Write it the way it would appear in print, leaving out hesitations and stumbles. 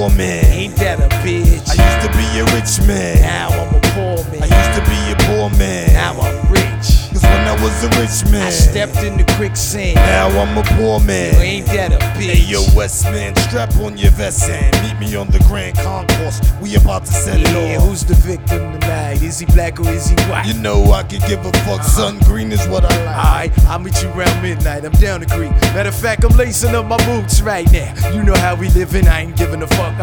man. Ain't that a bitch? I used to be a rich man. Now I'm a poor man. I used to be a poor man. Now I'm rich. Cause when I was a rich man, I stepped in the quicksand. now I'm a poor man. You ain't that a bitch? Hey yo, West man, strap on your vest and meet me on the Grand Concourse. We about to set it Yeah, off. who's the victim tonight? Is he black or is he white? You know I can give a fuck. Sun green is what I like. Alright, I'll meet you around midnight. I'm down the creek. Matter of fact, I'm lacing up my boots right now. You know how we livin', I ain't giving a fuck.